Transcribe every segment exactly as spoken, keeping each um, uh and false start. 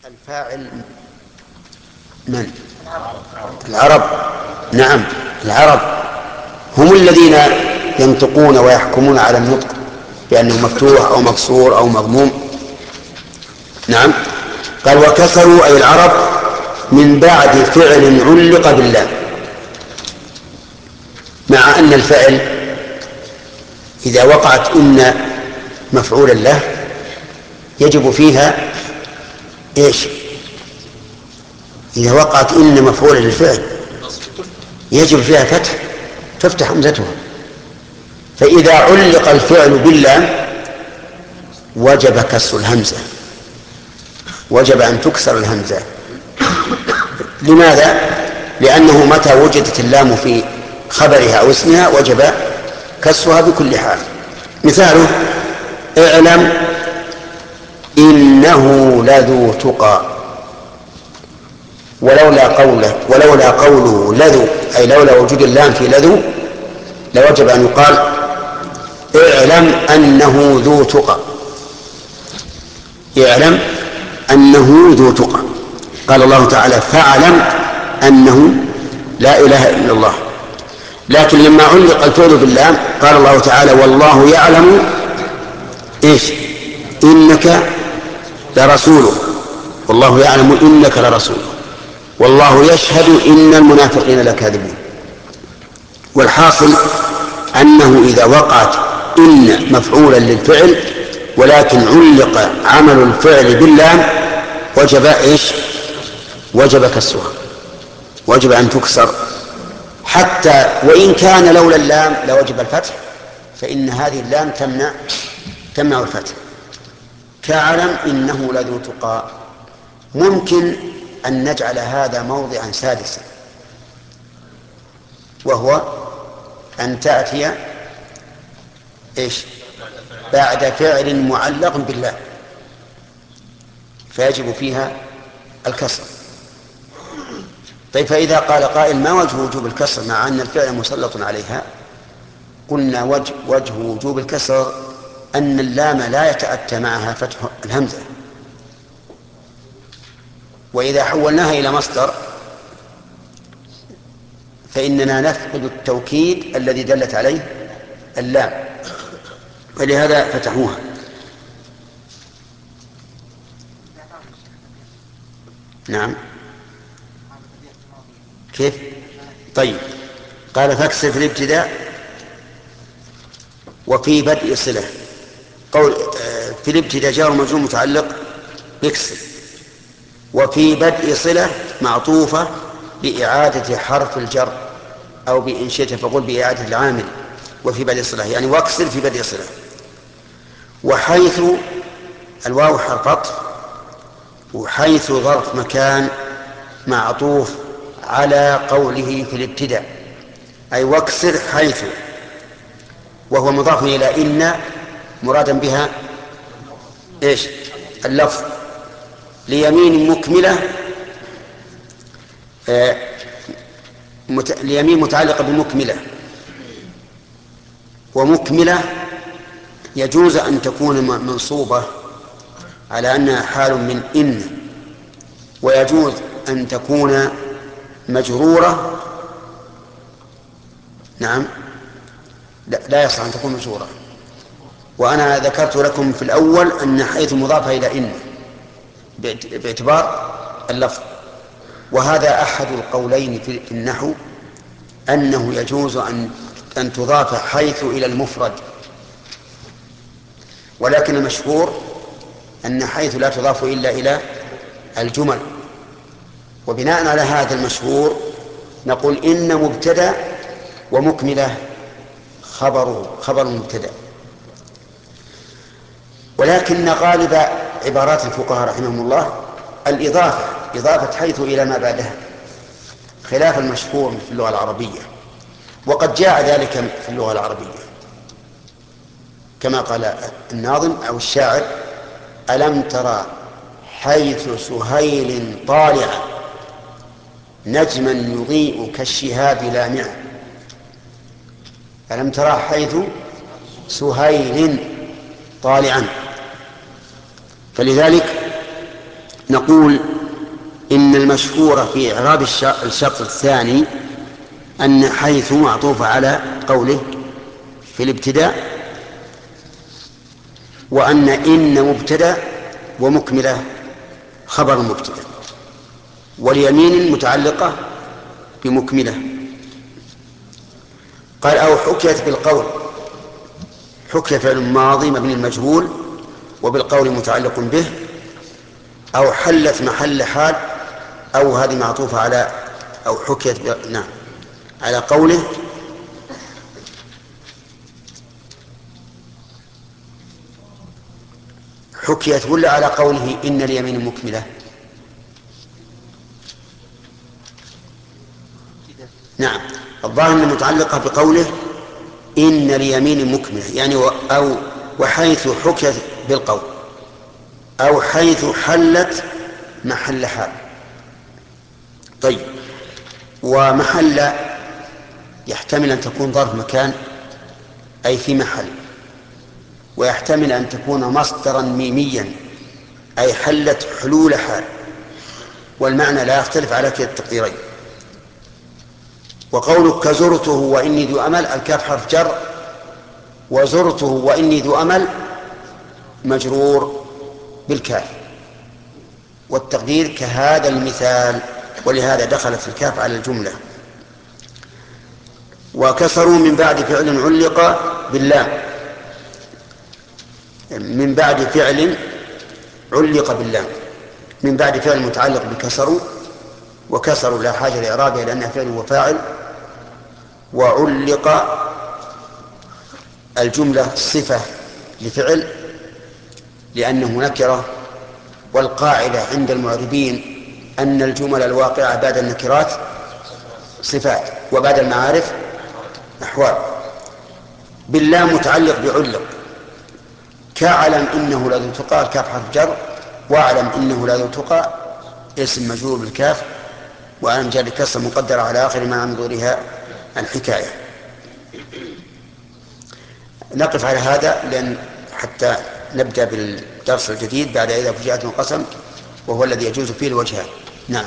الفاعل من؟ العرب. نعم، العرب هم الذين ينطقون ويحكمون على النطق بأنه مفتوح أو مكسور أو مضموم. نعم. قال وكسروا أي العرب من بعد فعل علق بالله، مع أن الفعل إذا وقعت إن مفعولا له يجب فيها إيش؟ إذا وقعت إن مفعولا للفعل يجب فيها فتح، تفتح همزتها. فإذا علق الفعل باللام وجب كسر الهمزة، وجب أن تكسر الهمزة. لماذا؟ لأنه متى وجدت اللام في خبرها أو اسمها وجب كسرها بكل حال. مثاله اعلم إنه لذو تقى، ولولا قوله ولولا قوله لذو أي لولا وجود اللام في لذو لوجب أن يقال اعلم أنه ذو تقى، اعلم أنه ذو تقى. قال الله تعالى فاعلم أنه لا إله إلا الله. لكن لما علق الفعل باللام قال الله تعالى والله يعلم إيش؟ إنك لرسوله، والله يعلم إنك لرسوله، والله يشهد إن المنافقين لكاذبون. والحاصل أنه إذا وقعت إن مفعولا للفعل ولكن علق عمل الفعل باللام وجب إيش؟ وجب كسرها، وجب أن تكسر، حتى وإن كان لولا اللام لوجب الفتح، فإن هذه اللام تمنع تمنع الفتح. كاعلم إنه لذو تقى. ممكن أن نجعل هذا موضعا سادسا، وهو أن تأتي إيش؟ بعد فعل معلق بالله فيجب فيها الكسر. طيب فإذا قال قائل ما وجه وجوب الكسر مع أن الفعل مسلط عليها؟ قلنا وجه, وجه وجوب الكسر أن اللام لا يتأتى معها فتح الهمزة، وإذا حولناها إلى مصدر فإننا نفقد التوكيد الذي دلت عليه اللام، ولهذا فتحوها. نعم. كيف؟ طيب قال فاكسر في الابتداء وفي بدء صلة. قول في الابتداء جار ومجرور متعلق بكسر، وفي بدء صلة معطوفة بإعادة حرف الجر، أو بإن شئت فقل بإعادة العامل. وفي بدء صلة يعني واكسر في بدء صلة. وحيث الواو حرف عطف، وحيث ظرف مكان معطوف على قوله في الابتداء، أي واكسر حيث، وهو مضاف إلى إن مرادا بها إيش؟ اللفظ. ليمين مكملة آه مت... ليمين متعلقة بمكملة، ومكملة يجوز أن تكون منصوبة على أنها حال من إن، ويجوز أن تكون مجرورة. نعم، لا, لا يصح أن تكون مجرورة. وأنا ذكرت لكم في الأول أن حيث مضافة إلى إن باعتبار اللفظ، وهذا أحد القولين في النحو أنه يجوز أن أن تضاف حيث إلى المفرد، ولكن المشهور أن حيث لا تضاف إلا إلى الجمل. وبناء على هذا المشهور نقول إن مبتدأ ومكملة خبره خبر مبتدأ. ولكن غالب عبارات الفقهاء رحمهم الله الإضافة، إضافة حيث إلى ما بعدها، خلاف المشهور في اللغة العربية. وقد جاء ذلك في اللغة العربية كما قال الناظم أو الشاعر: ألم ترى حيث سهيل طالعا نجما يضيء كالشهاب لامعا. ألم ترى حيث سهيل طالعا. فلذلك نقول إن المشهور في إعراب الشرط الثاني أن حيث معطوف على قوله في الابتداء، وأن إن مبتدأ ومكملة خبر مبتدأ، واليمين متعلقة بمكملة. قال أو حكيت بالقول، حكي فعل ماضي مبني المجهول وبالقول متعلق به، أو حلت محل حال، أو هذه معطوفة على أو حكيت ب... نعم على قوله حكيت ولا على قوله إن اليمين مكملة؟ نعم الظاهر أنها متعلقة بقوله إن اليمين مكملة، يعني و... أو وحيث حكيت بالقول، أو حيث حلت محل حال. طيب، ومحل يحتمل أن تكون ظرف مكان أي في محل، ويحتمل أن تكون مصدرا ميميا أي حلت حلول حال، والمعنى لا يختلف على كلا التقديرين. وقولك كزرته وإني ذو أمل، الكاف حرف جر، وزرته وإني ذو أمل مجرور بالكاف، والتقدير كهذا المثال، ولهذا دخلت الكاف على الجملة. وكسروا من بعد فعل علق باللام، من بعد فعل علق باللام، من بعد فعل متعلق بكسروا، وكسروا لا حاجة لإعرابها لأنها فعل وفاعل، وعلق الجملة صفة لفعل لأنه نكرة، والقاعدة عند المعربين أن الجمل الواقعة بعد النكرات صفات وبعد المعارف أحوال. باللام متعلق بعلق، كاعلم إنه لا ذو تقى، الكاف حرف جر، واعلم إنه لا ذو تقى اسم مجرور بالكاف، وعلم جر كسر مقدر على آخر ما عن ظهورها الحكاية. نقف على هذا لأن حتى نبدأ بالدرس الجديد بعد إذا فجأت القسم، وهو الذي يجوز فيه الوجهان. نعم.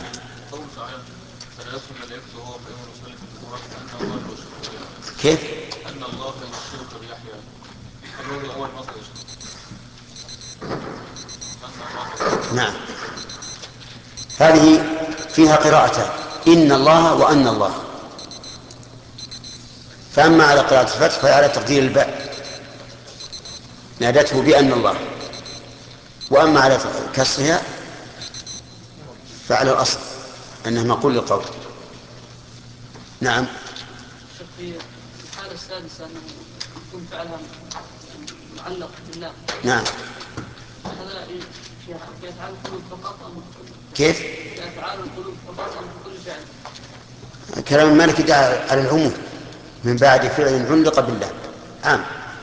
كيف؟ أن الله يبشرك بيحيى، هل هو أول مصدر؟ نعم، هذه فيها قراءتان، إن الله وأن الله. فأما على قراءة الفتح فعلى تقدير الباء نادته بأن الله، وأما على كسرها فعلى الأصل أنه مقول للقول. نعم. في الحالة السادسة أنه يكون فعلها معلق بالله. نعم. هذا في أفعال القلوب فقط أم كيف؟ في أفعال القلوب فقط أم في كل فعل؟ كلام المالك دعا على العموم، من بعد فعل علق بالله عام.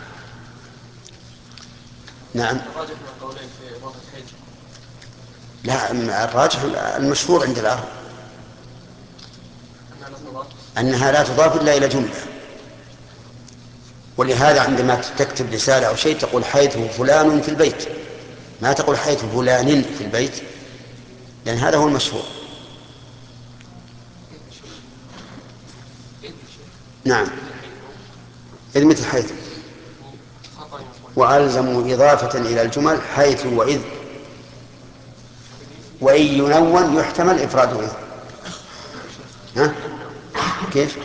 نعم. الراجح من القولين في إضافة حيث. لا، الراجح المشهور عند العرب أنها لا تضاف إلا إلى جملة، ولهذا عندما تكتب رسالة أو شيء تقول حيث فلان في البيت، ما تقول حيث فلان في البيت، لأن هذا هو المشهور. نعم، إذ مثل حيث، وألزموا إضافة إلى الجمل حيث وإذ، وإن ينون يحتمل إفراد إذ. ها؟ كيف؟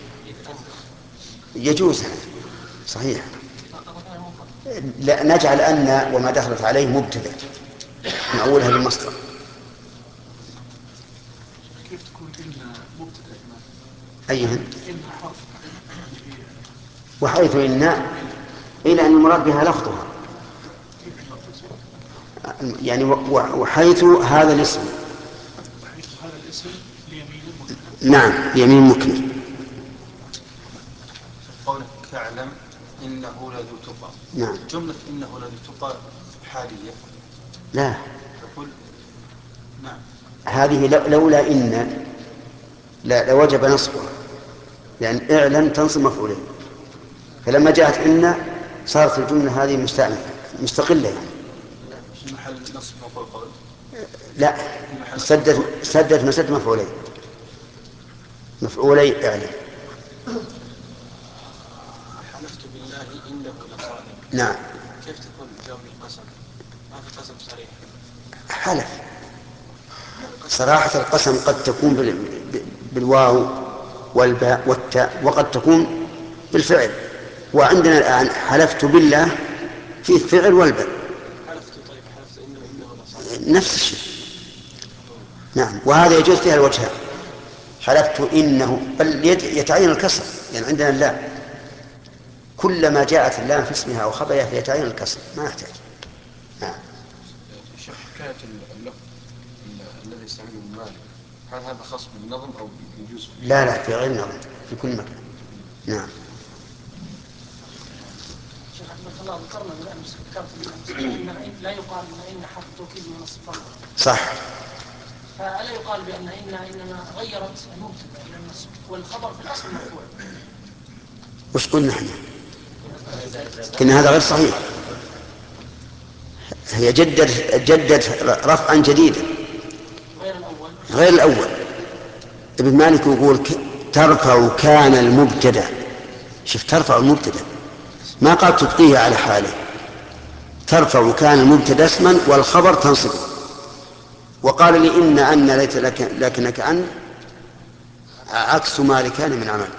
يجوز صحيح. لا، نجعل أن وما دخلت عليه مبتدأ نأولها بالمصدر. كيف تكون إن مبتدأ؟ أيهن؟ إن حرف وحيث إن إلى أن المراد بها لفظها، يعني وحيث هذا الاسم، وحيث هذا الاسم ليمين مكمل. نعم يمين مكمل. قولك تعلم إنه لذو تقى، نعم. جملة إنه لذو تقى حالية. لا، تقول نعم هذه لولا إن لا لوجب نصبها، لأن اعلم تنصب مفعولين، فلما جاءت إن صارت الجملة هذه مستأنفة مستقلة يعني. في محل نصب مفعول قول. لا، سدد سدد مسد مفعولين مفعولي اعلم. حلفت بالله إنه لصادق. نعم. كيف تكون جواب القسم؟ ما في قسم صريح. حلف. صراحة القسم قد تكون بالواو والباء والتاء وقد تكون بالفعل، وعندنا الآن حلفت بالله في الفعل والباء. حلفت طيب حلفت إنه إنه لصادق. نفس الشيء. نعم، وهذا يجوز فيها الوجهان. حلفت إنه بل يتعين الكسر، يعني عندنا اللام كلما جاءت اللام في اسمها أو خبرها فيتعين الكسر ما يحتاج. نعم. شيخ حكاية اللفظ الذي يستعمله المالك هل هذا خاص بالنظم أو يجوز؟ لا لا، في غير نظم في كل مكان. نعم. شيخ حفظك الله ذكرنا بالامس ذكرت بالامس ان لا يقال ان ان حرف توكيد من نصب فقط. صح. فألا يقال بأن إن إنما غيرت المبتدأ إلى النصب والخبر في الأصل مرفوع؟ وش قلنا احنا؟ كنا هذا غير صحيح. هي جدت جدت رفعا جديدا غير الأول. غير الأول. ابن مالك يقول ترفع كان المبتدأ. شوف، ترفع المبتدأ ما قال تبقيه على حاله. ترفع كان المبتدأ اسما والخبر تنصبه. وقال لي إن أن ليت لك لكنك أن عكس ما كان من عمل.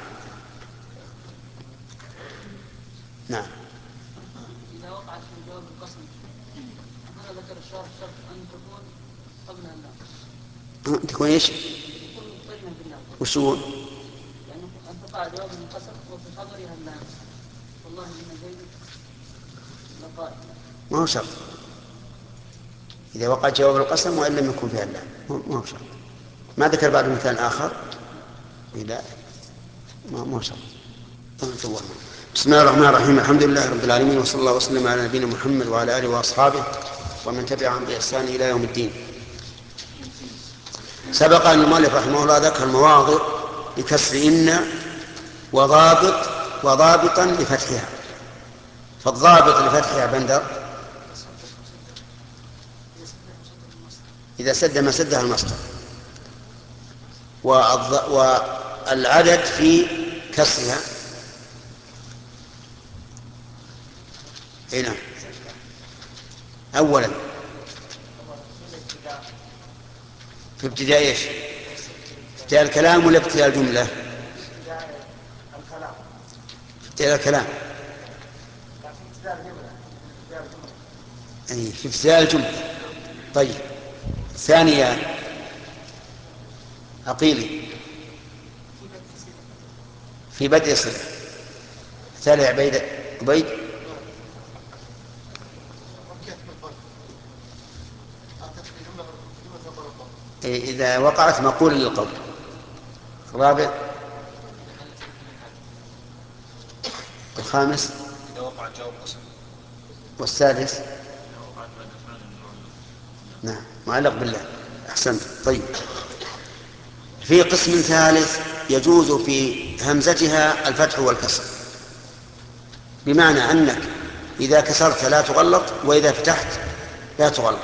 نعم. إذا وقعت في جواب القسم هنا ذكر الشرط شرط أن تكون قبل اللام. تكون ايش؟ تكون مقترنة باللام. وشو؟ يعني أن تقع جواب القسم وفي خبرها اللام. والله إن زيد لقائم. ما هو شرط إذا وقع جواب القسم وإن لم يكن فيها اللام، ما هو شرط. ما ذكر بعد مثال آخر؟ لا، ما هو شرط. بسم الله الرحمن الرحيم. الحمد لله رب العالمين، وصلى الله وسلم على نبينا محمد وعلى آله وأصحابه ومن تبعهم بإحسان إلى يوم الدين. سبق أن المؤلف رحمه الله ذكر المواضع بكسر إن وضابط وضابطا لفتحها. فالضابط لفتحها بندر إذا سد ما سدها المصدر، والعدد في كسرها هنا أولا في ابتداء ايش؟ ابتداء الكلام ولا ابتداء الجملة؟ ابتداء الكلام. أي في ابتداء الجملة. طيب، ثانيا عقيلي في بدء صلة. ثالث عبيد عبيد إذا وقعت مقولة للقول. رابع الخامس إذا وقع جواب قسم. والسادس نعم معلق بالله. أحسنت. طيب، في قسم ثالث يجوز في همزتها الفتح والكسر، بمعنى أنك إذا كسرت لا تغلط وإذا فتحت لا تغلط.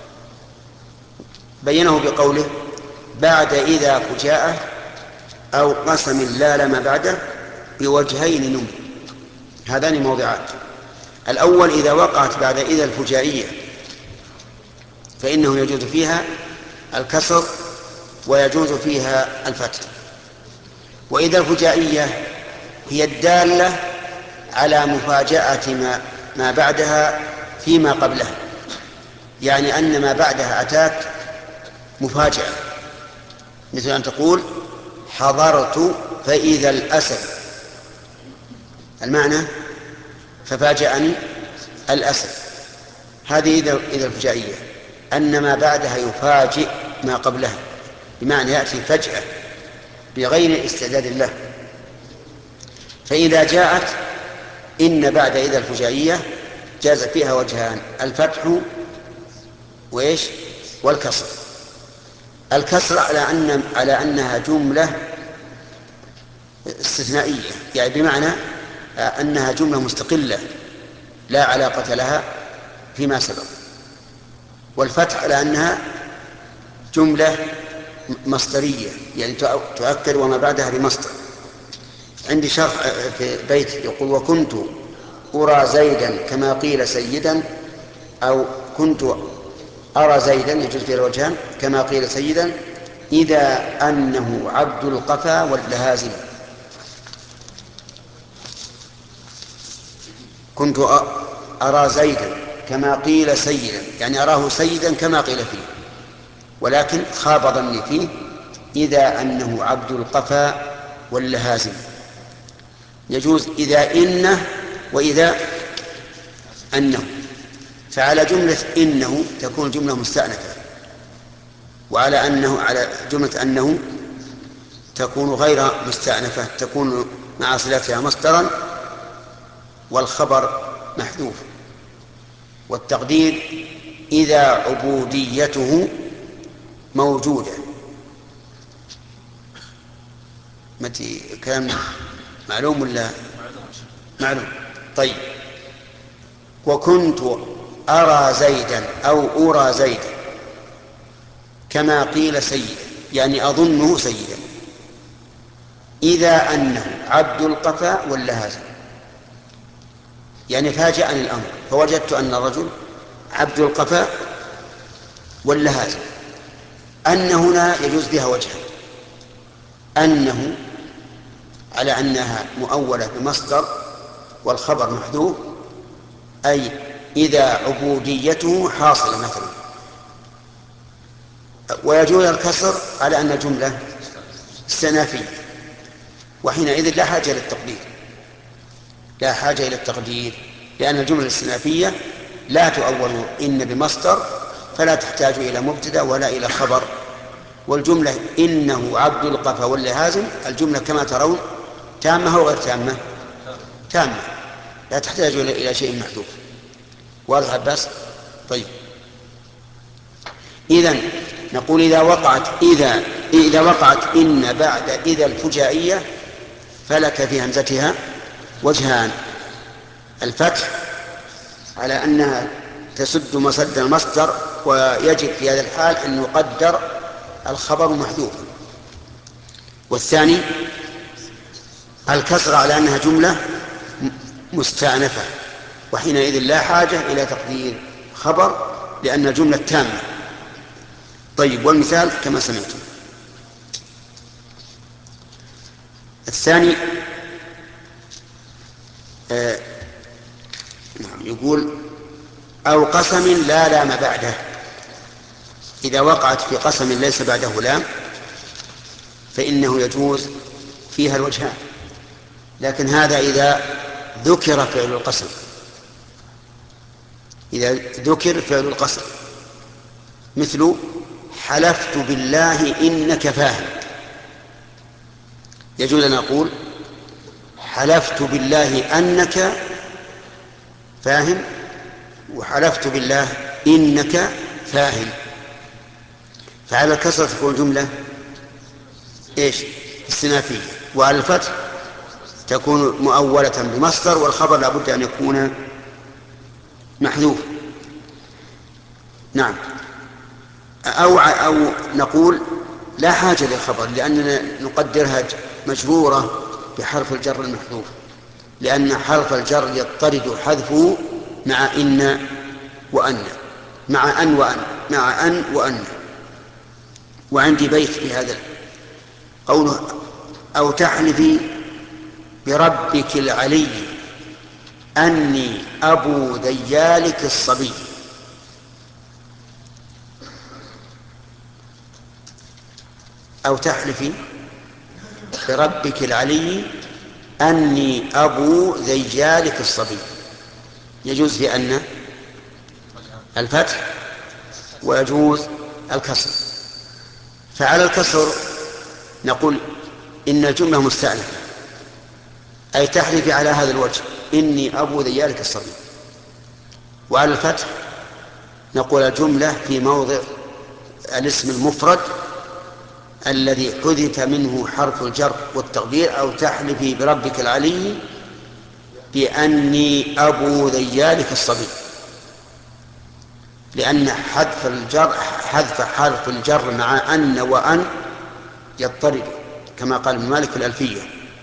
بينه بقوله بعد إذا فجاءة أو قسم لا لما بعده بوجهين نم. هذان موضعات. الأول إذا وقعت بعد إذا الفجائية فإنه يجوز فيها الكسر ويجوز فيها الفتح. وإذا الفجائية هي الدالة على مفاجأة ما, ما بعدها فيما قبلها، يعني أن ما بعدها أتاك مفاجأة، مثل أن تقول حضرت فإذا الأسد، المعنى ففاجأني الأسد. هذه إذا إذا الفجائية، أن ما بعدها يفاجئ ما قبلها، بمعنى يأتي فجأة بغير استعداد له. فإذا جاءت إن بعد إذا الفجائية جاز فيها وجهان، الفتح وإيش والكسر. الكسر على أن على أنها جملة استثنائية، يعني بمعنى أنها جملة مستقلة لا علاقة لها فيما سبق. والفتح على أنها جملة مصدرية، يعني تؤكد وما بعدها بمصدر. عندي شرح في بيت يقول: وكنت أرى زيدا كما قيل سيدا، أو كنت أرى زيدا يجوز فيه الوجهان كما قيل سيدا إذا أنه عبد القفا واللهازم. كنت أرى زيدا كما قيل سيدا، يعني أراه سيدا كما قيل فيه، ولكن خاب ظني فيه إذا أنه عبد القفا واللهازم. يجوز إذا إنه وإذا أنه. فعلى جملة إنه تكون جملة مستأنفة، وعلى أنه على جملة أنه تكون غير مستأنفة، تكون مع صلتها مصدرا والخبر محذوف. والتقدير إذا عبوديته موجودة. متى كلام معلوم ولا معلوم؟ طيب. وكنت أرى زيدا أو أرى زيدا كما قيل سيدا، يعني أظنه سيدا، إذا أنه عبد القفا واللهازم، يعني فاجأني الأمر فوجدت أن الرجل عبد القفا واللهازم. أن هنا يجوز بها وجهان: أنه على أنها مؤولة بمصدر والخبر محذوف، أي إذا عبوديته حاصلة مثلا. ويجوز الكسر على أن الجملة استئنافية، وحينئذ لا حاجة للتقدير، لا حاجة إلى التقدير، لأن الجملة الاستئنافية لا تؤول إن بمصدر، فلا تحتاج إلى مبتدأ ولا إلى خبر. والجملة إنه عبد القفا واللهازم الجملة كما ترون تامة أو غير تامة؟ تامة، لا تحتاج إلى شيء محذوف. واضح عباس؟ طيب. إذن نقول إذا وقعت إذا إذا وقعت إن بعد إذا الفجائية فلك في همزتها وجهان: الفتح على أنها تسد مسد المصدر، ويجب في هذا الحال أن يقدر الخبر محذوفا. والثاني الكسر على أنها جملة مستأنفة، وحينئذ لا حاجة إلى تقدير خبر لأن الجملة تامة. طيب. والمثال كما سمعتم. الثاني آه يقول: أو قسم لا لام بعده. إذا وقعت في قسم ليس بعده لام فإنه يجوز فيها الوجهان، لكن هذا إذا ذكر فعل القسم. إذا ذكر فعل القسم مثل حلفت بالله إنك فاهم، يجوز أن أقول حلفت بالله أنك فاهم، وحلفت بالله إنك فاهم. فعلى الكسرة تكون جملة إيش؟ استئنافية، وعلى الفتح تكون مؤولة بمصدر، والخبر لابد أن يكون محذوف. نعم. أو, أو نقول لا حاجة للخبر لأننا نقدرها مجرورة بحرف الجر المحذوف، لأن حرف الجر يضطرد حذفه مع إن وأن، مع أن وأن مع أن وأن. وعندي بيت في هذا قوله: أو تحلفي بربك العلي أني أبو ذيالك الصبي. أو تحلفي بربك العلي أني أبو ذيالك الصبي، يجوز في أن الفتح ويجوز الكسر. فعلى الكسر نقول إن الجملة مستأنفة، أي تحلفي على هذا الوجه إني أبو ذيالك الصبي. وعلى الفتح نقول الجملة في موضع الاسم المفرد الذي حذف منه حرف الجر والتقدير: أو تحلفي بربك العلي بأني أبو ذيالك الصبي. لأن حذف الجر حذف حرف الجر مع أن وأن يضطرد كما قال ابن مالك في الألفية.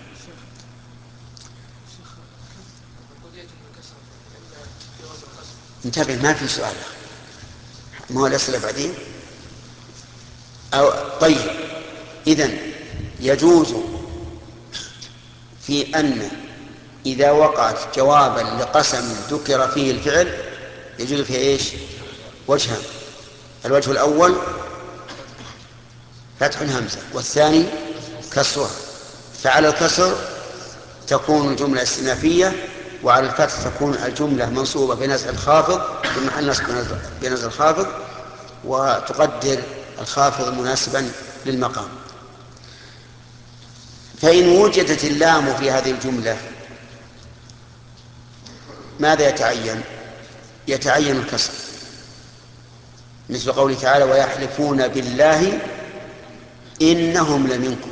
انتبه ما في سؤال، ما هو الأسئلة بعدين. أو طيب إذن يجوز في أن إذا وقعت جوابا لقسم ذكر فيه الفعل يجوز فيه إيش؟ وجهان. الوجه الأول فتح الهمزة، والثاني كسرها. فعلى الكسر تكون الجملة استئنافية، وعلى الفتح تكون الجملة منصوبة بنزع الخافض في محل نصب بنزع الخافض، وتقدر الخافض مناسبا للمقام. فإن وجدت اللام في هذه الجملة ماذا يتعين؟ يتعين الكسر، مثل قوله تعالى ويحلفون بالله إنهم لمنكم.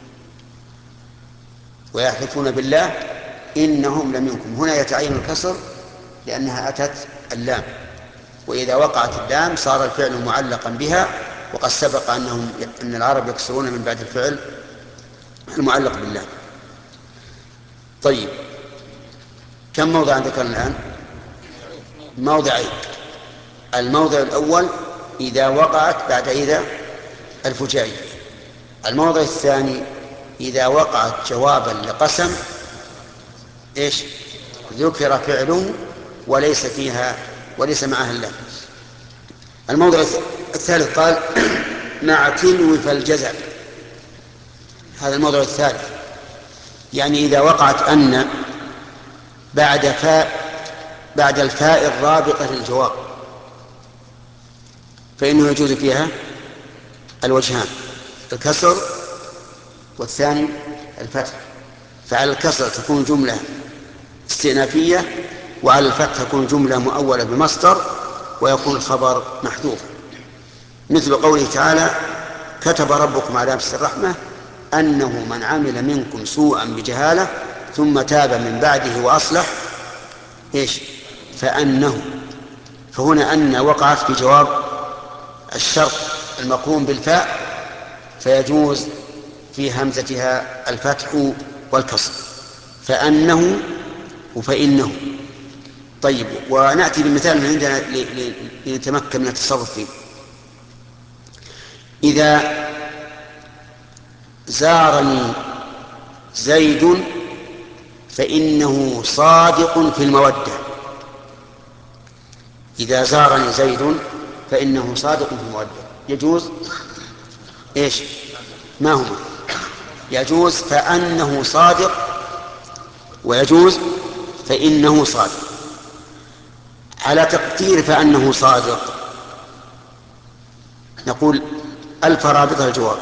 ويحلفون بالله إنهم لمنكم، هنا يتعين الكسر لأنها أتت اللام، وإذا وقعت اللام صار الفعل معلقا بها، وقد سبق أنهم أن العرب يكسرون من بعد الفعل المعلق بالله. طيب كم موضع ذكرنا الآن؟ موضعين. الموضع الأول إذا وقعت بعد إذا الفجائية. الموضع الثاني إذا وقعت جوابا لقسم إيش؟ ذكر فعله وليس فيها وليس معها اللام. الموضع الثالث قال مع تلو فالجزع. هذا الموضع الثالث، يعني إذا وقعت أن بعد فاء بعد الفاء الرابطة للجواب فإنه يجوز فيها الوجهان، الكسر والثاني الفتح. فعلى الكسر تكون جملة استئنافية، وعلى الفتح تكون جملة مؤولة بمصدر ويكون الخبر محذوف، مثل قوله تعالى كتب ربكم على نفسه الرحمة أنه من عمل منكم سوءا بجهالة ثم تاب من بعده وأصلح إيش؟ فأنه. فهنا أن وقعت في جواب الشرط المقرون بالفاء، فيجوز في همزتها الفتح والكسر، فأنه وفإنه. طيب ونأتي بمثال من عندنا لنتمكن من التصرف فيه. إذا زارني زيد فإنه صادق في المودة. إذا زارني زيد فإنه صادق في المودة يجوز إيش؟ ما هو؟ يجوز فأنه صادق، ويجوز فإنه صادق. على تقدير فأنه صادق نقول ألف رابطها الجواب،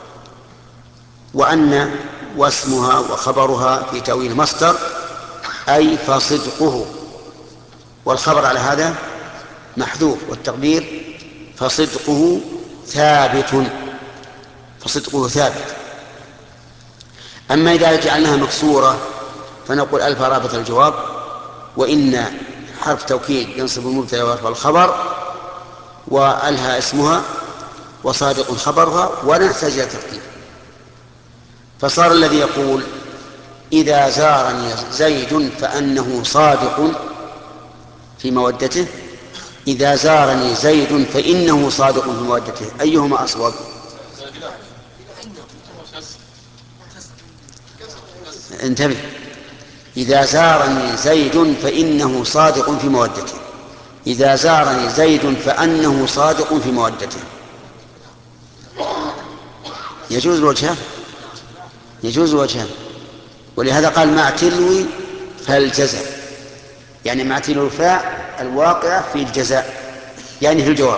وأن واسمها وخبرها في تأويل مصدر أي فصدقه، والخبر على هذا محذوف، والتقدير فصدقه ثابت، فصدقه ثابت. أما إذا جعلناها مكسورة فنقول ألف رابط الجواب، وإن حرف توكيد ينصب المبتدأ ويرفع الخبر، وألها اسمها وصادق خبرها، ولا نحتاج إلى تقدير. فصار الذي يقول إذا زارني زيد فأنه صادق في مودته، إذا زارني زيد فإنه صادق في مودته، أيهما أصوب؟ انتبه، إذا زارني زيد فإنه صادق في مودته، إذا زارني زيد فأنه صادق في مودته. يجوز الوجهان، يجوز الوجهان. ولهذا قال مع تلو فالجزاء، يعني مع تلو الفاء الواقعة في الجزاء، يعني في الجواب.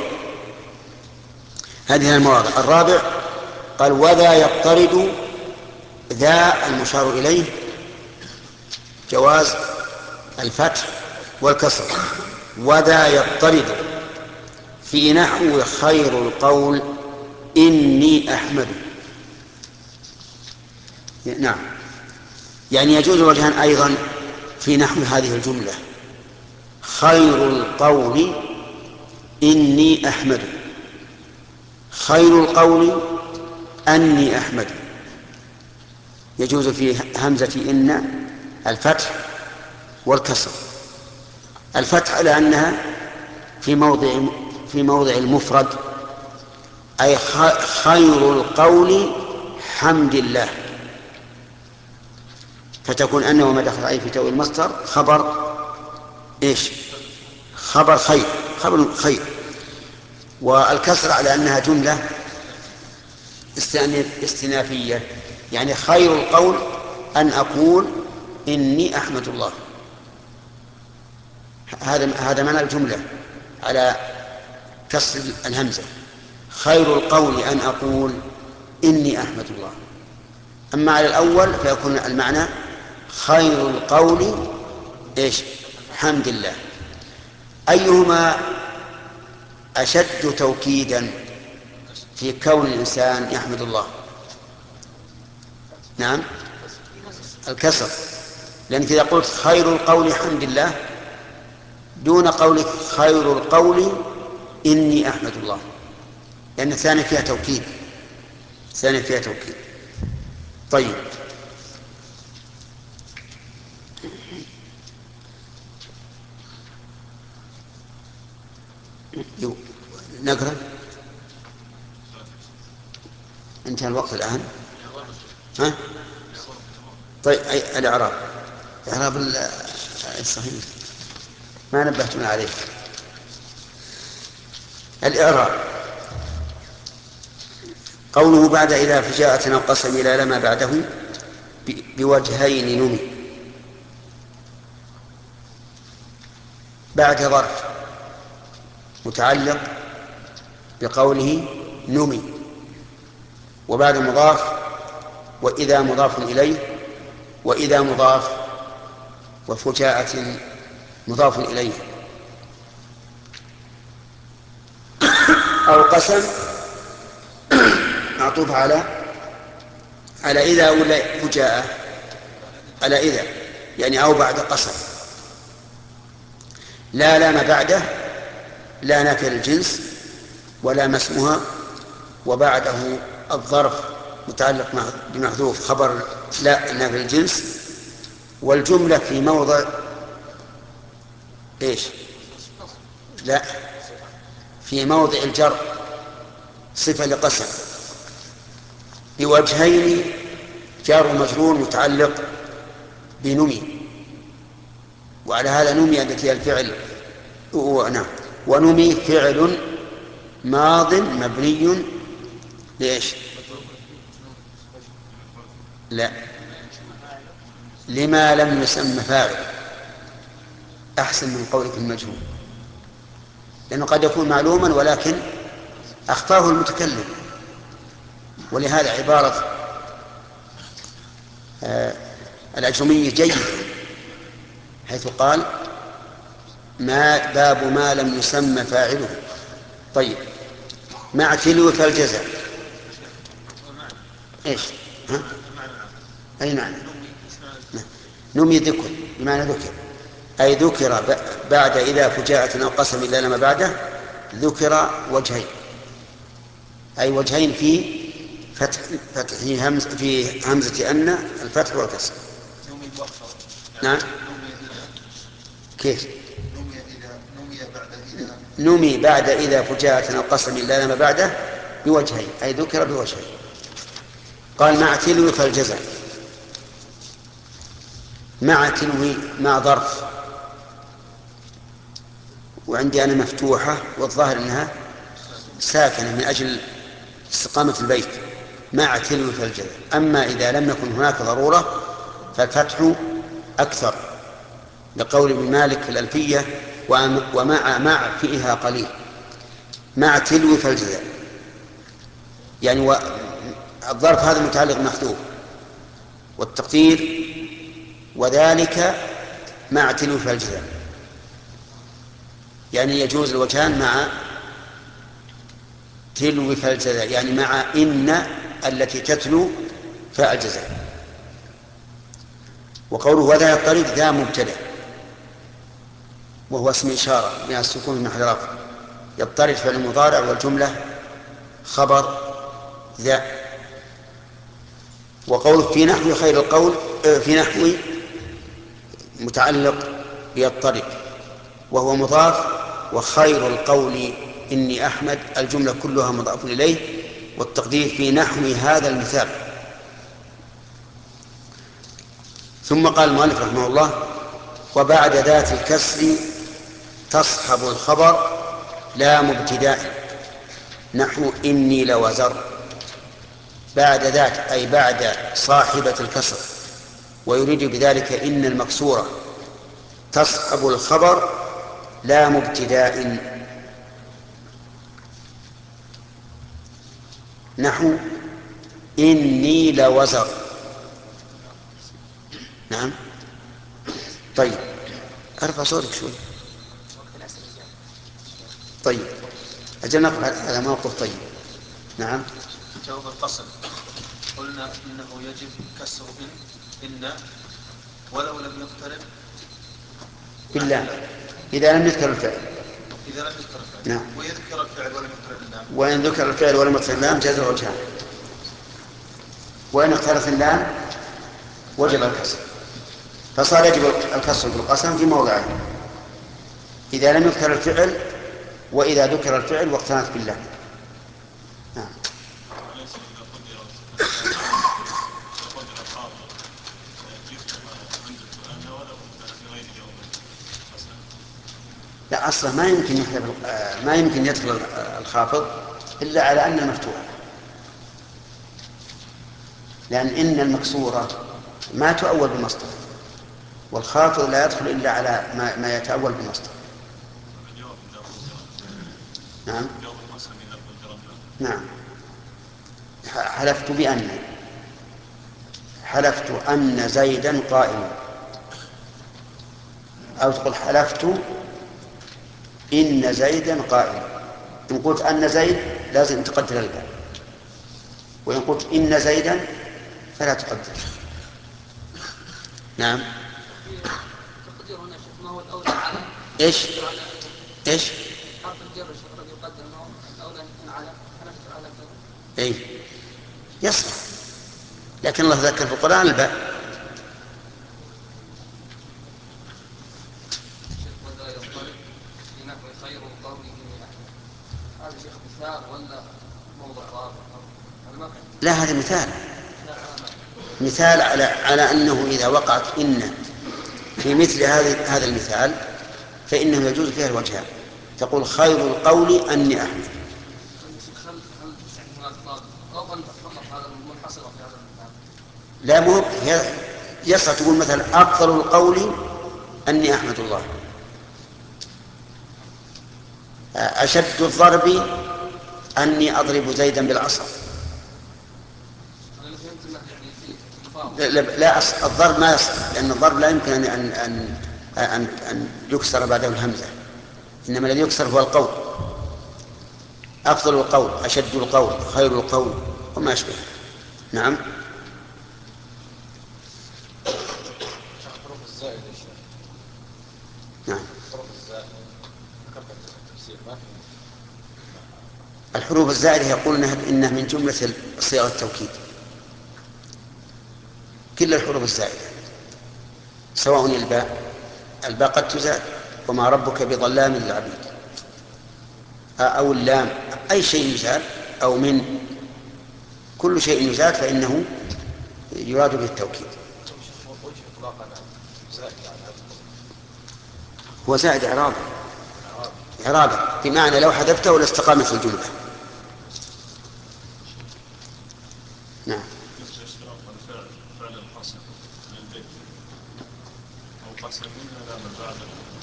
هذه المواضع. الرابع قال وذا يضطرد، ذا المشار إليه جواز الفتح والكسر. وذا يضطرد في نحو خير القول إني أحمد. نعم، يعني يجوز وجهان أيضا في نحو هذه الجملة خير القول إني أحمد. خير القول أني أحمد. يجوز في همزة إن الفتح والكسر. الفتح لأنها في موضع في موضع المفرد، أي خير القول حمد الله، فتكون أنه وما دخل عليه في تأويل المصدر خبر إيش؟ خبر خير، خبر خير. والكسر على أنها جملة استئنافية، يعني خير القول أن أقول إني أحمد الله. هذا هذا معنى الجملة على كسر الهمزة. خير القول أن أقول إني أحمد الله. أما على الأول فيكون المعنى خير القول إيش؟ حمد الله. أيهما أشد توكيدا في كون الإنسان يحمد الله؟ نعم، الكسر، لأنك إذا قلت خير القول حمد الله دون قولك خير القول إني أحمد الله، لأن الثانية فيها توكيد، الثانية فيها توكيد. طيب، نقرأ. انتهى الوقت الآن. ها؟ طيب، أي الإعراب؟ إعراب الصحيح ما نبهتنا عليه. الإعراب قوله بعد إذا فجاءة أو قسم إلى لما بعده بوجهين نمي. بعد ظرف متعلق بقوله نمي، وبعد مضاف، وإذا مضاف إليه، وإذا مضاف، وفجاءة مضاف إليه. أو قسم معطوف على على إذا ولا فجاءة؟ على إذا، يعني أو بعد قسم. لا لام بعده، لا نافية للجنس ولا ما اسمها، وبعده الظرف متعلق بمحذوف خبر لا نافية للجنس، والجملة في موضع ايش؟ لا، في موضع الجر صفة لقسم بوجهين، جار ومجرور متعلق بنمي، وعلى هذا نمي التي هي الفعل نعم. ونمي فعل ماض مبني ليش؟ لا، لما لم يسمى فاعل. أحسن من قولك المجهول، لأنه قد يكون معلوما ولكن أخفاه المتكلم. ولهذا عبارة آه الأجرمي جيدة، حيث قال ما باب ما لم يسمى فاعله. طيب، مع تلو فالجزاء ايش؟ ها؟ اي معنى؟ نمي ذكر بمعنى ذكر، اي ذكر بعد اذا فجاءة او قسم الا لما بعده ذكر وجهين، اي وجهين في فتح فتح همز في همزة أن الفتح والكسر. نعم، كيف؟ نمي بعد إذا فجاءة أو قسم إلا لما بعده بوجهين، أي ذكر بوجهين. قال مع تلو فالجزاء. مع تلو مع ظرف، وعندي أنا مفتوحة والظاهر أنها ساكنة من أجل استقامة البيت. مع تلو فالجزاء. أما إذا لم يكن هناك ضرورة فالفتح أكثر، لقول ابن مالك في الألفية ومع مع فيها قليل. مع تلو فالجزاء، يعني الظرف هذا متعلق محذوف، والتقدير وذلك مع تلو فالجزاء، يعني يجوز الوجهان مع تلو فالجزاء، يعني مع إن التي تتلو فالجزاء. وقوله وذا الطريق ذا مبتدأ، وهو اسم إشارة من السكون في محل رفع، يضطرد فعل المضارع والجملة خبر ذا. وقول في نحو خير القول في نحو متعلق بيضطرد وهو مضاف، وخير القول إني أحمد الجملة كلها مضاف إليه، والتقدير في نحو هذا المثال. ثم قال المؤلف رحمه الله: وبعد ذات الكسر تصحب الخبر لا مبتداء، نحو إني لوزر. بعد ذات أي بعد صاحبة الكسر، ويريد بذلك إن المكسورة تصحب الخبر لا مبتداء، نحو إني لوزر. نعم. طيب ارفع صوتك شوي. طيب أجل نقف على موقف. طيب نعم. جواب القسم قلنا إنه يجب كسر إن إن ولو لم يقترن بالله إذا لم يذكر الفعل. إذا لم يذكر الفعل. نعم. ويذكر الفعل ولم يقترن اللام. وإن ذكر الفعل ولم يقترن اللام جاز الوجهان، وإن اختلف اللام وجب الكسر. فصار يجب الكسر بالقسم في موضعين: إذا لم يذكر الفعل، وإذا ذكر الفعل واقترنت بالله. نعم. لا، أصلا ما يمكن يحلف ما يمكن يدخل الخافض إلا على أن المفتوحة، لأن إن المكسورة ما تؤول بمصدر، والخافض لا يدخل إلا على ما, ما يتأول بمصدر. نعم. نعم. حلفت بأن حلفت أن زيدا قائم، أو تقول حلفت إن زيدا قائم. إن قلت أن زيد لازم تقدر الباء، وإن قلت إن زيدا فلا تقدر. نعم. تقدير هنا شيخ ما هو الأولى على إيش إيش حرف الجر الذي يقدر ما هو الأولى أن يكون على حلفت على كذا. إيه يصح، لكن الله ذكر في القرآن الباء. شيخ ولا يضطرب في نحو خير القول إني أحمد، هذا شيخ مثال ولا موضع رابع؟ لا، هذا مثال مثال على على أنه إذا وقعت إن في مثل هذا هذا المثال فإنه يجوز فيها الوجهان. تقول خير القول أني أحمد. لا، مو يصح تقول مثلا أفضل القول أني أحمد الله، أشد الضرب أني أضرب زيدا بالعصا. لا, لا الضرب ما يصح، لأن الضرب لا يمكن أن أن أن, أن, أن يكسر بعده الهمزة، إنما الذي يكسر هو القول. أفضل القول، أشد القول، خير القول وما أشبه. نعم. حروف الزائد يا شيخ. نعم. حروف الزائد ذكرت التفسير ما في. الحروف الزائدة يقول إنها من جملة صيغ التوكيد، كل الحروف الزائدة سواء الباء الباء قد تزاد، وما ربك بظلام للعبيد، أو اللام، أي شيء يزاد، أو من، كل شيء يزاد فإنه يراد به التوكيد. وجه إطلاقنا زائد على هذا هو زائد إعرابا إعرابا بمعنى لو حذفته لاستقامت الجملة. نعم. اشتراط الفعل فعل القسم من البيت أو قسم منها من بعد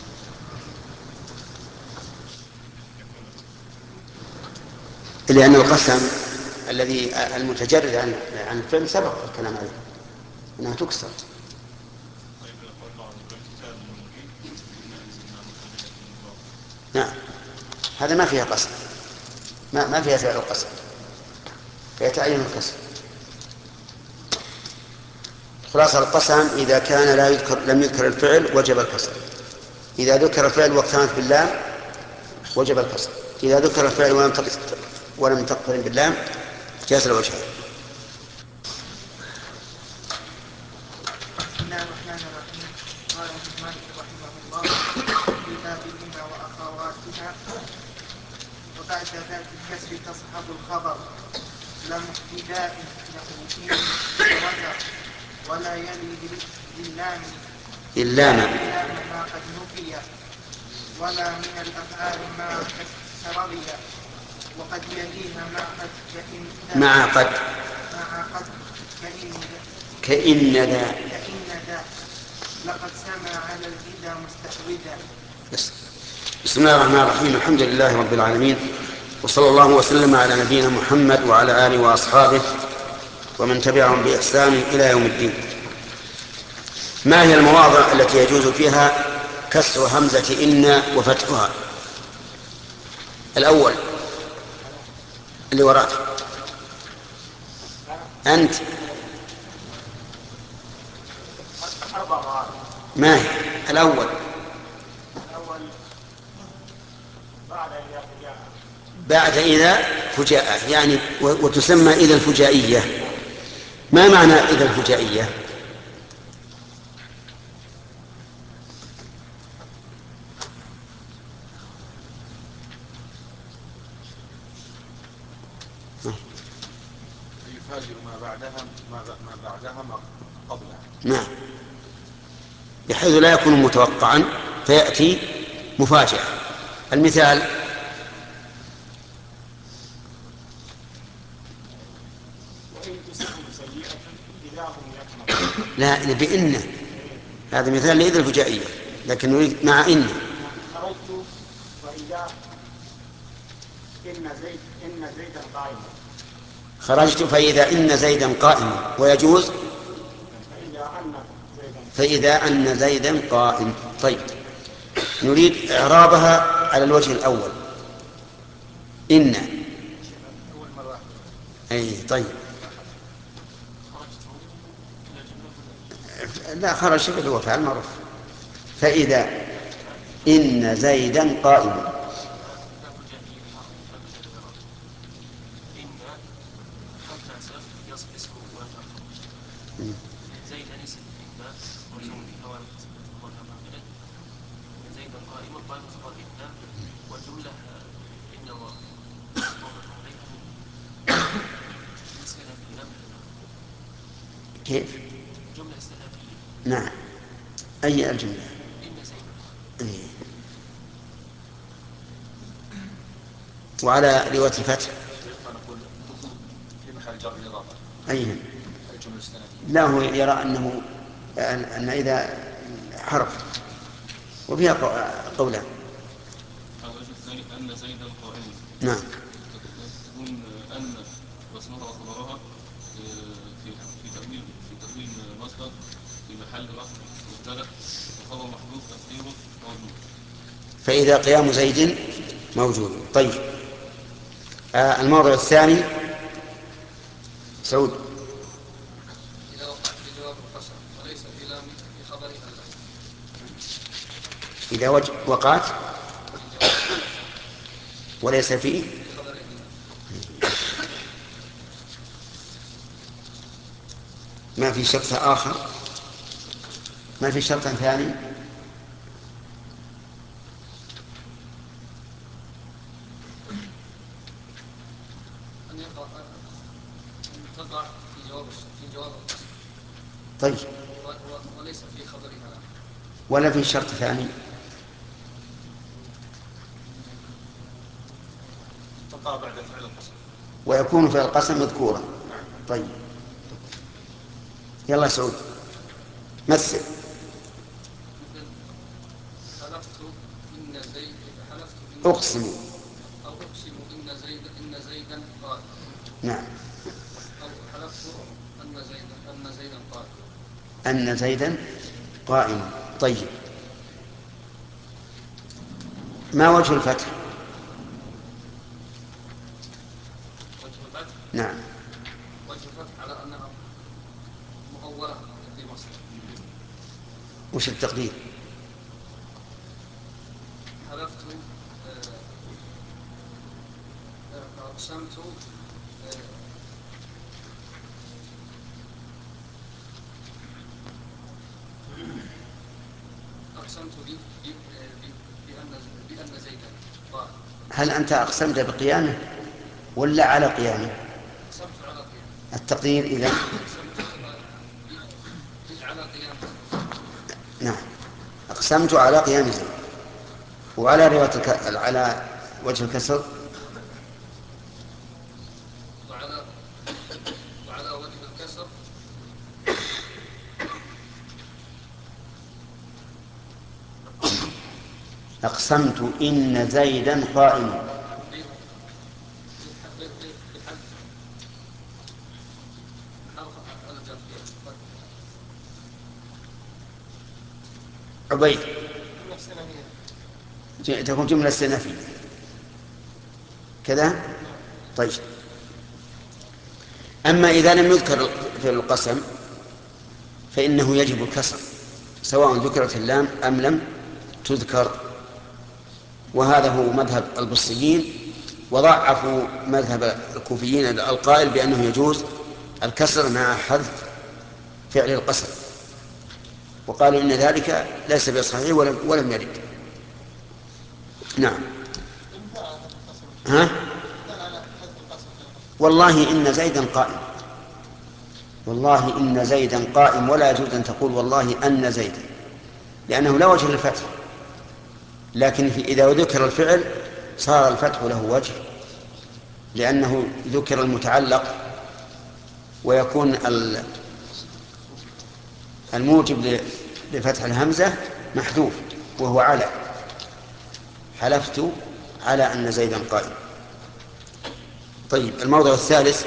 لأن القسم الذي المتجرد عن عن الفعل سبق الكلام عليه أنها تكسر. نعم، هذا ما فيها قسم، ما ما فيها فعل القسم، فيتعين القسم. خلاصة القسم إذا كان لا يذكر لم يذكر الفعل وجب الكسر، إذا ذكر الفعل واقترنت باللام وجب الكسر. إذا ذكر الفعل ولم تق- ولم تقترن باللام جاز الوجهين. بسم الله الرحمن الرحيم. قال ابن مالك رحمه الله في بابهما وأخواتها وبعد ذات الكسر تصحب الخبر لم ابتداء له إن وزر ولا يلي للام إلا ما اللام ما قد نفي ولا من الأفعال ما قد سرغي وقد يليها ما قد كإن مع قد مع قد كإن كإن ذا. كإن ذا لقد سمع على الهدى مستحوذا. بس. بسم الله الرحمن الرحيم. الحمد لله رب العالمين، وصلى الله وسلم على نبينا محمد وعلى آله وأصحابه ومن تبعهم بإحسان إلى يوم الدين. ما هي المواضع التي يجوز فيها كسر همزة إن وفتحها؟ الأول اللي وراك أنت، ما هي الأول؟ بعد إذا فجاءة، يعني وتسمى إذا الفجائية. ما معنى إذا الفجائية؟ يفاجئ ما بعدها ما بعدها ما قبلها. نعم، بحيث لا يكون متوقعا فيأتي مفاجأة. المثال لا بإن، هذا مثال لإذا الفجائية، لكن نريد مع إن. خرجت وإذا إن زيد إن زيدا قائم. خرجت فإذا إن زيدا قائم، ويجوز فإذا أن زيدا فإذا أن زيدا قائم. طيب، نريد إعرابها على الوجه الأول. إن أي طيب، لا خرج شبه هو فعل معروف. فإذا إن زيدا قائم. كيف؟ جملة استئنافية. نعم، أي الجملة؟ إن زيد. إيه. وعلى رواية الفتح نقول في محل جر إضافة. أي الجملة الاستئنافية. لا، هو يرى أنه أن إذا حرف وفيها قولان. الوجه الثاني أن زيدا قائم. نعم، تكون أن واسمها وخبرها في في تأويل في تأويل مصدر في محل رفع مبتدأ وخبر محذوف تقديره موجود. فإذا قيام زيد موجود. طيب، آه الموضع الثاني سعود. إذا وقعت في جواب القسم وليس في لام في خبرها اللام. إذا وج... وقعت في جواب القسم وليس فيه في خبرها اللام. ما في شرط آخر، ما في شرط ثاني. أن يقع أن تقع في جواب في جواب القسم. طيب، وليس في خبرها لام. ولا في شرط ثاني. تقع بعد فعل القسم ويكون في القسم مذكورا. طيب، يلا سعود مثل. مثل حلفت إن زيد حلفت إن أقسم. أو أقسم إن زيد إن زيدا قائم. نعم، أو حلفت أن زيدا أن زيدا قائم. أن زيدا قائم. طيب، ما وجه الفتح؟ وجه الفتح. نعم، وجه الفتح على أنها مؤولة في مصدر. وش التقدير؟ حلفت أقسمت أقسمت بي- بي- بي- بأن بأن زيدا قال. هل أنت أقسمت بقيامه ولا على قيامه؟ أقسمت على قيامه. التقدير إذا أقسمت على قيامه. نعم، أقسمت على قيام زيد. وعلى رواية الك... على وجه الكسر وعلى وعلى وجه الكسر أقسمت إن زيدا قائم. عبيد تكون جملة استئنافية كذا. طيب، أما إذا لم يذكر في القسم فإنه يجب الكسر سواء ذكرت اللام أم لم تذكر، وهذا هو مذهب البصريين، وضعفوا مذهب الكوفيين القائل بأنه يجوز الكسر مع حذف فعل القسم، وقالوا إن ذلك ليس بصحيح ولم, ولم يرد. نعم. ها؟ والله إن زيدا قائم، والله إن زيدا قائم، ولا يجوز أن تقول والله أن زيدا، لأنه لا وجه للفتح، لكن في إذا ذكر الفعل صار الفتح له وجه، لأنه ذكر المتعلق، ويكون الموجب لفتح الهمزة محذوف وهو على. حلفت على أن زيدا قائم. طيب، الموضوع الثالث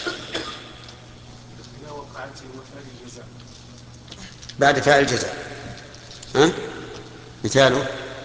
بعد فاعل الجزاء. ها؟ مثاله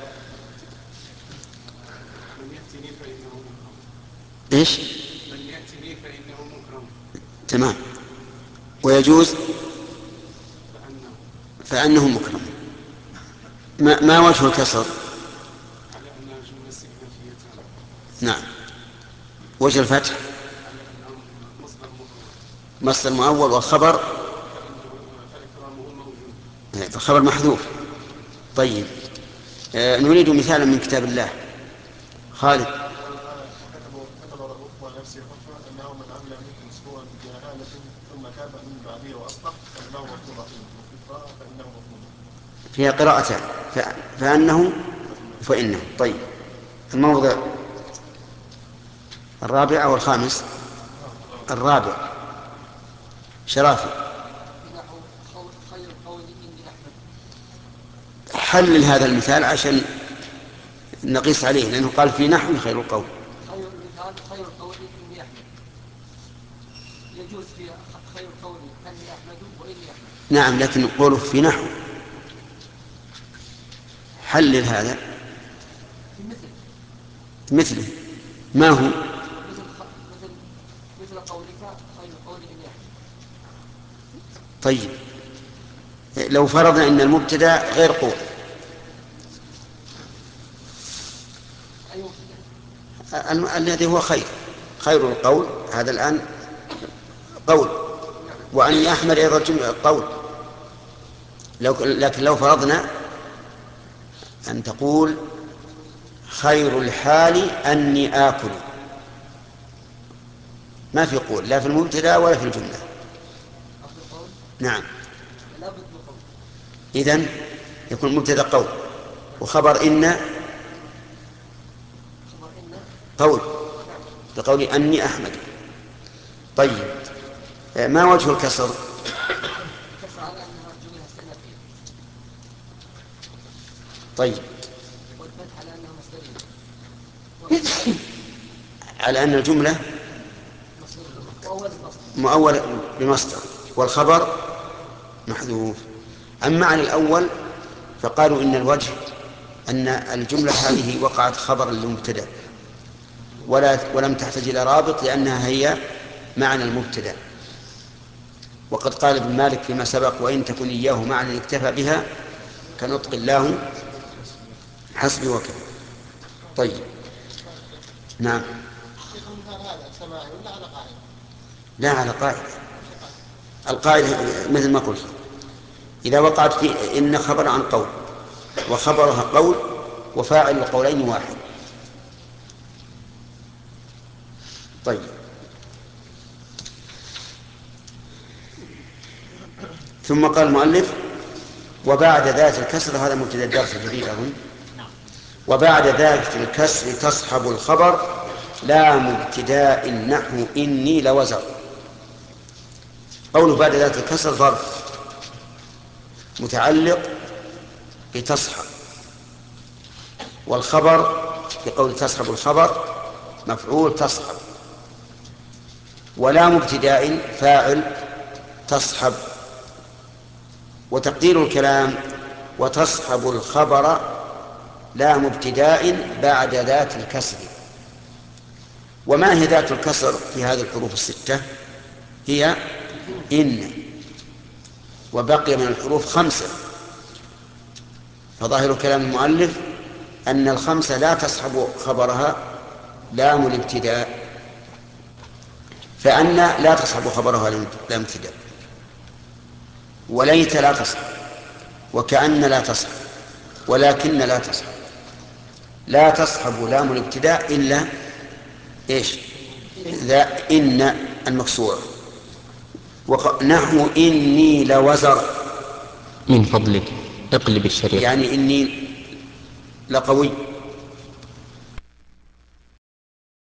من يأتني فإنه مكرم. إيش؟ من يأتني فإنه مكرم. تمام. ويجوز فأنه فأنه مكرم. ما, ما وجه الكسر؟ على أنها جملة استئنافية تامة. نعم. وجه الفتح على أنه مصدر مؤول. مصدر مؤول، والخبر فإكرامه موجود. الخبر محذوف. طيب، آه نريد مثالا من كتاب الله. خالد. كتب كتب رؤوف ونفسه رحمه انه من عمل منكم سوءا بجهاله ثم تاب من بعده واصلح فانه غفور رحيم، وفي قراءه فانه غفور. فيها قراءتان، فانه فانه. طيب، الموضع الرابع او الخامس؟ الرابع. شرافي. خير قولي إني أحمد. حلل هذا المثال عشان نقيس عليه، لأنه قال في نحو خير القول. خير المثال خير قولي إني أحمد، يجوز في خير قولي أني أحمد وإني أحمد. نعم، لكن قوله في نحو. حلل هذا. في مثل مثله ما هو؟ مثل مثل مثل قولك خير قولي إني أحمد. طيب، لو فرضنا أن المبتدأ غير قول، أي مبتدأ؟ الذي هو خير خير القول، هذا الآن قول، وأني أحمد أيضا جملة قول. لو لكن لو فرضنا أن تقول خير الحال أني آكل، ما في قول لا في المبتدأ ولا في الجملة. نعم. إذن يكون مبتدأ قول، وخبر إن قول بقول أني أحمد. طيب، ما وجه الكسر؟ الكسر على أنها جملة استئنافية. طيب، والفتح على أنها مصدرية. على أن الجملة مؤول بمصدر والخبر محذوف. أما على الأول فقالوا إن الوجه أن الجملة هذه وقعت خبرا للمبتدأ ولا ولم تحتاج إلى رابط، لأنها هي معنى المبتدأ. وقد قال ابن مالك فيما سبق: وإن تكن إياه معنى اكتفى بها كنطق الله حسبي وكفى. طيب، نعم. ولا على قاعدة؟ لا على قاعدة. القاعدة مثل ما قلت، إذا وقعت في إن خبر عن قول وخبرها قول وفاعل القولين واحد. طيب، ثم قال المؤلف وبعد ذات الكسر، هذا مبتدأ الدرس الجديد أظن. وبعد ذات الكسر تصحب الخبر لا مبتداء نحو إني لوزر. قوله بعد ذات الكسر ظرف متعلق بتصحب، والخبر بقول تصحب الخبر مفعول تصحب، ولا مبتداء فاعل تصحب. وتقدير الكلام وتصحب الخبر لا مبتداء بعد ذات الكسر. وما هي ذات الكسر في هذه الحروف الستة؟ هي إن، وبقي من الحروف خمسة، فظاهر كلام المؤلف أن الخمسة لا تصحب خبرها لام الابتداء، فأن لا تصحب خبرها لام ابتداء، وليت لا تصحب، وكأن لا تصحب، ولكن لا تصحب. لا تصحب لام الابتداء إلا إيش؟ ذا إن المكسورة. نحو إني لوزر، من فضلك اقلب الشريط. يعني إني لقوي.